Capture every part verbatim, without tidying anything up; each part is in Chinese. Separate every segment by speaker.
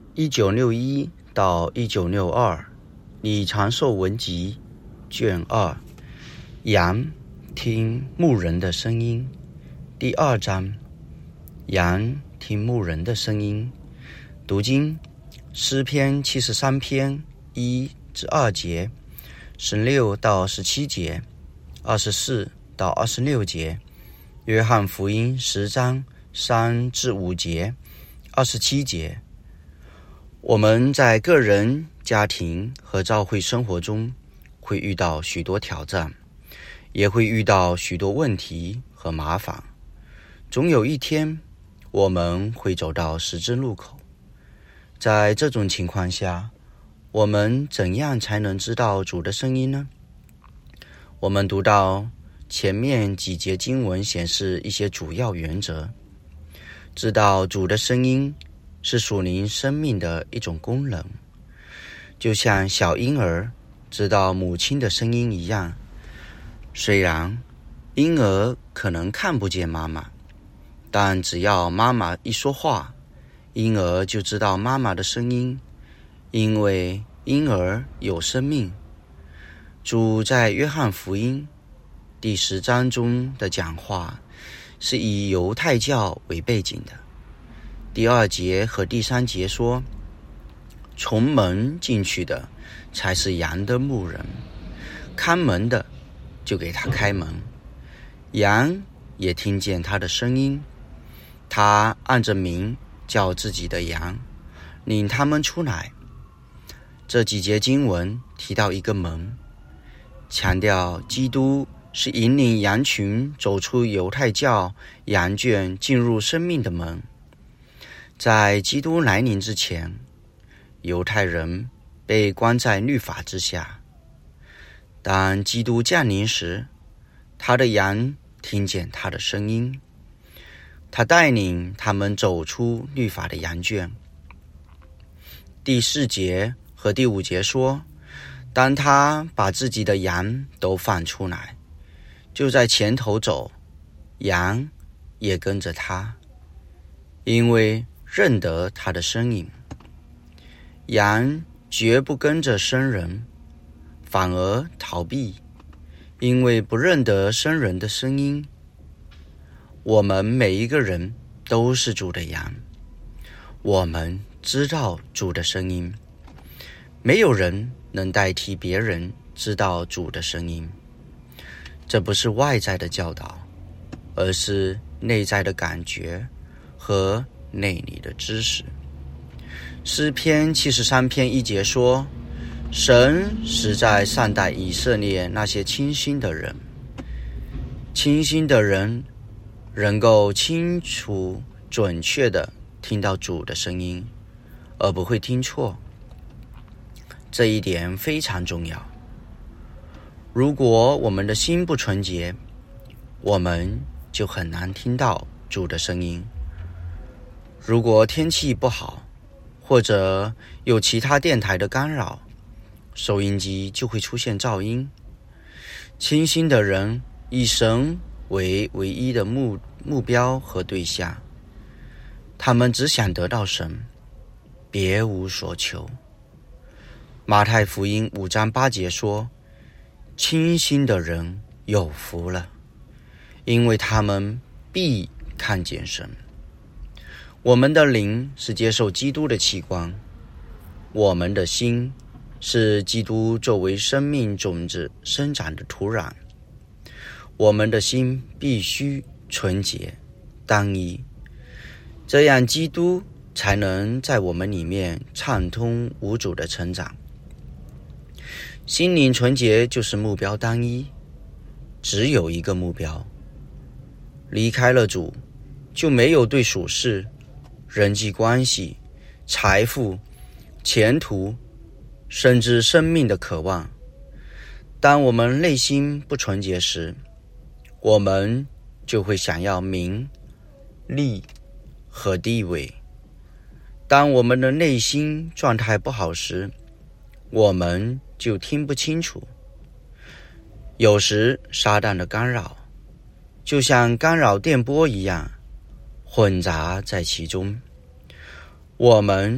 Speaker 1: 一九六一到一九六二，李长寿文集卷二，羊听牧人的声音，第二章，羊听牧人的声音。读经诗篇七十三篇一至二节，十六到十七节，二十四到二十六节，约翰福音十章三至五节，二十七节。我们在个人、家庭和教会生活中会遇到许多挑战，也会遇到许多问题和麻烦。总有一天，我们会走到十字路口。在这种情况下，我们怎样才能知道主的声音呢？我们读到前面几节经文显示一些主要原则。知道主的声音是属灵生命的一种功能，就像小婴儿知道母亲的声音一样。虽然婴儿可能看不见妈妈，但只要妈妈一说话，婴儿就知道妈妈的声音，因为婴儿有生命。主在约翰福音第十章中的讲话是以犹太教为背景的。第二节和第三节说，从门进去的才是羊的牧人，看门的就给他开门，羊也听见他的声音，他按着名叫自己的羊，领他们出来。这几节经文提到一个门，强调基督是引领羊群走出犹太教羊圈进入生命的门。在基督来临之前，犹太人被关在律法之下。当基督降临时，他的羊听见他的声音，他带领他们走出律法的羊圈。第四节和第五节说，当他把自己的羊都放出来，就在前头走，羊也跟着他，因为认得他的身影。羊绝不跟着生人，反而逃避，因为不认得生人的声音。我们每一个人都是主的羊，我们知道主的声音，没有人能代替别人知道主的声音。这不是外在的教导，而是内在的感觉和内里的知识。诗篇七十三篇一节说，神实在善待以色列那些清心的人。清心的人能够清楚准确地听到主的声音，而不会听错。这一点非常重要。如果我们的心不纯洁，我们就很难听到主的声音。如果天气不好，或者有其他电台的干扰，收音机就会出现噪音。清心的人以神为唯一的目目标和对象，他们只想得到神，别无所求。马太福音五章八节说，清心的人有福了，因为他们必看见神。我们的灵是接受基督的器官，我们的心是基督作为生命种子生长的土壤。我们的心必须纯洁单一，这样基督才能在我们里面畅通无阻的成长。心灵纯洁就是目标单一，只有一个目标。离开了主，就没有对属世、人际关系、财富、前途，甚至生命的渴望。当我们内心不纯洁时，我们就会想要名、利和地位。当我们的内心状态不好时，我们就听不清楚。有时撒旦的干扰就像干扰电波一样，混杂在其中。我们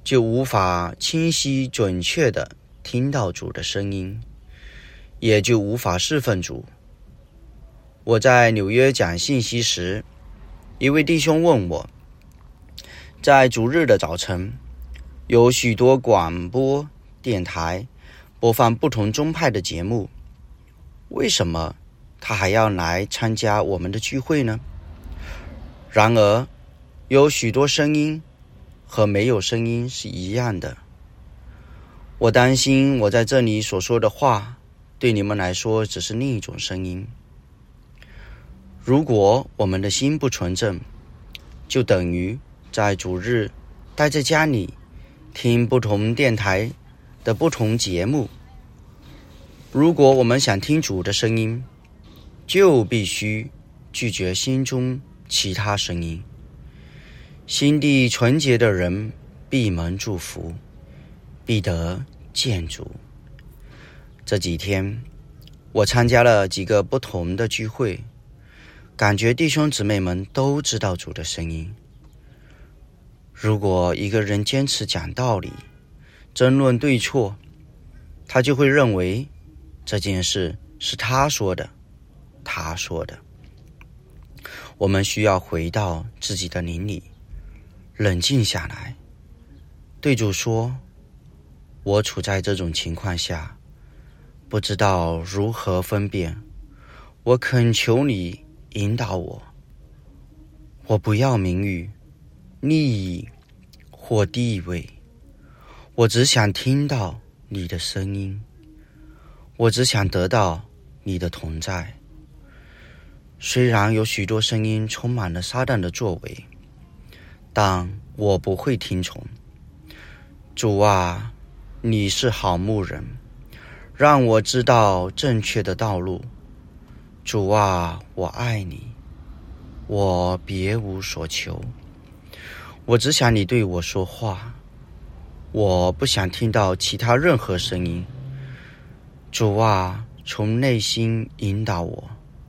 Speaker 1: 就无法清晰准确地听到主的声音，也就无法侍奉主。我在纽约讲信息时，一位弟兄问我，在主日的早晨，有许多广播电台播放不同宗派的节目，为什么他还要来参加我们的聚会呢？然而，有许多声音和没有声音是一样的。我担心我在这里所说的话，对你们来说只是另一种声音。如果我们的心不纯正，就等于在主日待在家里听不同电台的不同节目。如果我们想听主的声音，就必须拒绝心中其他声音。心地纯洁的人必蒙祝福，必得见主。这几天我参加了几个不同的聚会，感觉弟兄姊妹们都知道主的声音。如果一个人坚持讲道理，争论对错，他就会认为这件事是他说的，他说的。我们需要回到自己的灵里，冷静下来，对主说，我处在这种情况下，不知道如何分辨，我恳求你引导我。我不要名誉、利益或地位，我只想听到你的声音，我只想得到你的同在。虽然有许多声音充满了撒旦的作为，但我不会听从。主啊，你是好牧人，让我知道正确的道路。主啊，我爱你，我别无所求，我只想你对我说话，我不想听到其他任何声音。主啊，从内心引导我。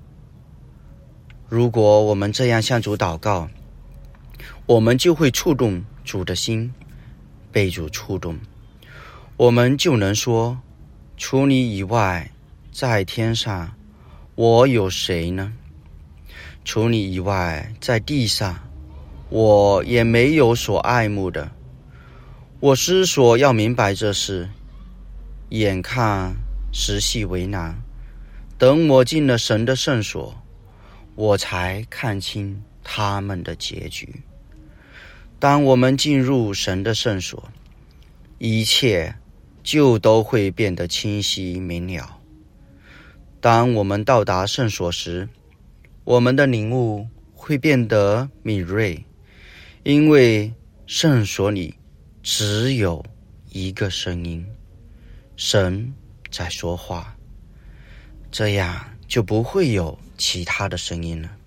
Speaker 1: 如果我们这样向主祷告，我们就会触动主的心，被主触动，我们就能说，除你以外，在天上我有谁呢？除你以外，在地上我也没有所爱慕的。我思索要明白这事，眼看时系为难，等我进了神的圣所，我才看清他们的结局。当我们进入神的圣所，一切就都会变得清晰明了。当我们到达圣所时，我们的领悟会变得敏锐，因为圣所里只有一个声音，神在说话，这样就不会有其他的声音了。